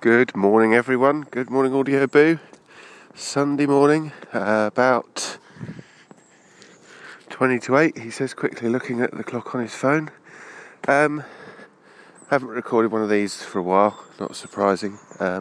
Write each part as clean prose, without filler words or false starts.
Good morning, everyone. Good morning, Audio Boo. Sunday morning, about 20 to 8, he says, quickly looking at the clock on his phone. Haven't recorded one of these for a while, not surprising.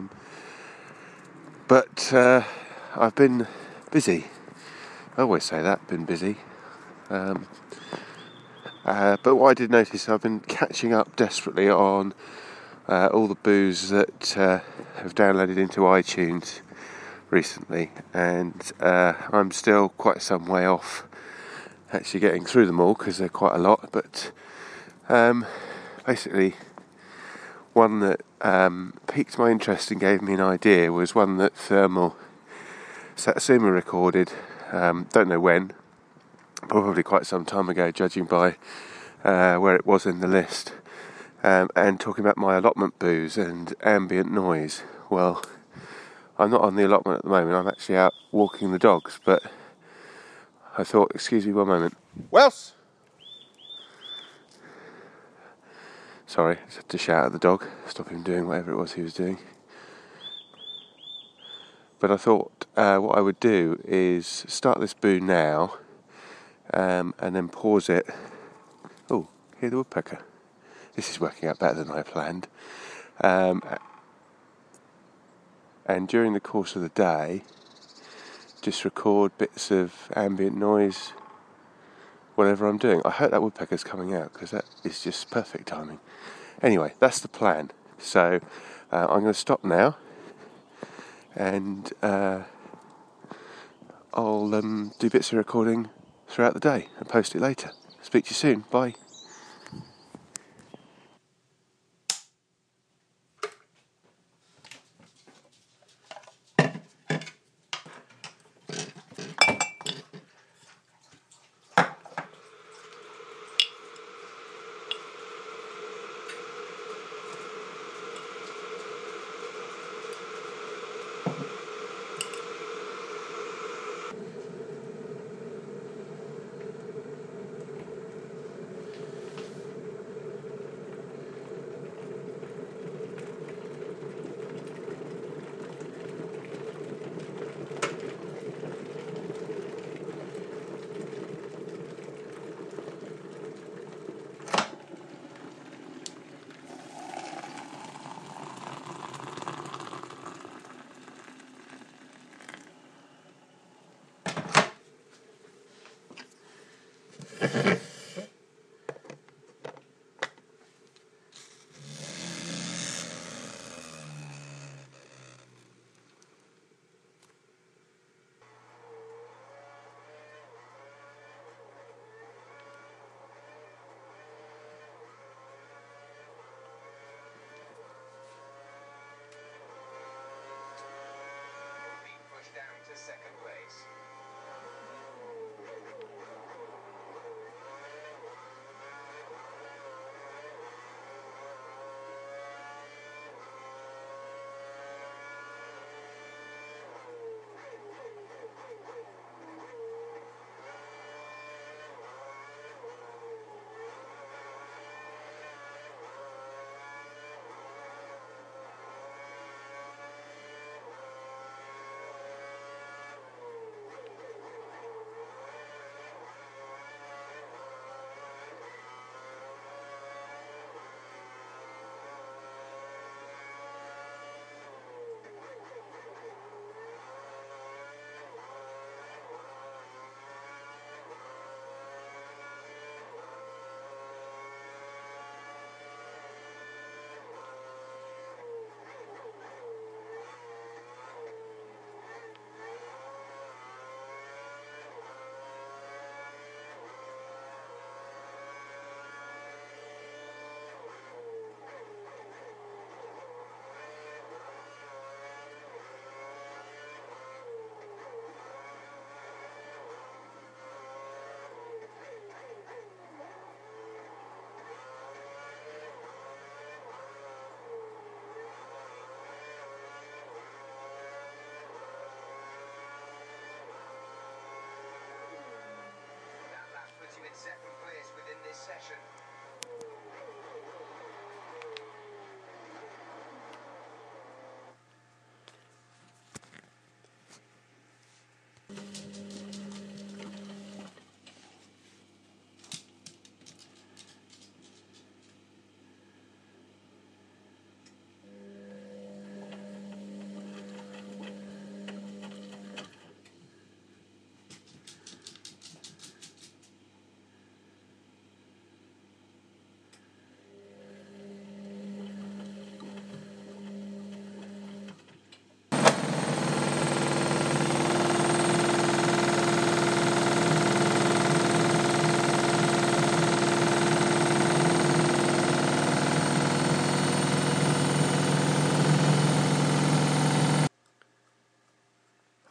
But I've been busy. I always say that, been busy. But what I did notice, I've been catching up desperately on all the boos that have downloaded into iTunes recently, and I'm still quite some way off actually getting through them all because they're quite a lot. But basically, one that piqued my interest and gave me an idea was one that Thermal Satsuma recorded. Don't know when, probably quite some time ago, judging by where it was in the list. And talking about my allotment boos and ambient noise. Well, I'm not on the allotment at the moment, I'm actually out walking the dogs, but I thought, excuse me one moment. Wells! Sorry, I just had to shout at the dog, stop him doing whatever it was he was doing. But I thought what I would do is start this boo now, and then pause it. Oh, hear the woodpecker. This is working out better than I planned. And during the course of the day, just record bits of ambient noise, whatever I'm doing. I hope that woodpecker's coming out, because that is just perfect timing. Anyway, that's the plan. So I'm going to stop now, and I'll do bits of recording throughout the day and post it later. Speak to you soon. Bye. Second place.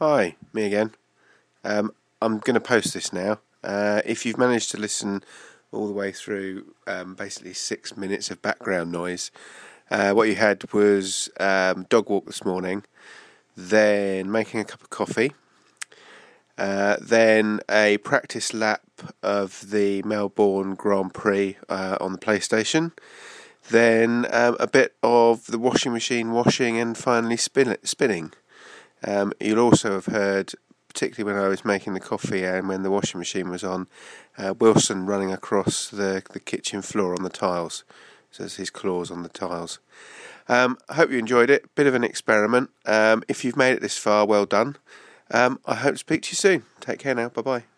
Hi, me again. I'm going to post this now. If you've managed to listen all the way through basically 6 minutes of background noise, what you had was dog walk this morning, then making a cup of coffee, then a practice lap of the Melbourne Grand Prix on the PlayStation, then a bit of the washing machine washing, and finally spinning. You'll also have heard, particularly when I was making the coffee and when the washing machine was on, Wilson running across the kitchen floor on the tiles. So it's his claws on the tiles. I hope you enjoyed it. Bit of an experiment. If you've made it this far, well done. I hope to speak to you soon. Take care now. Bye-bye.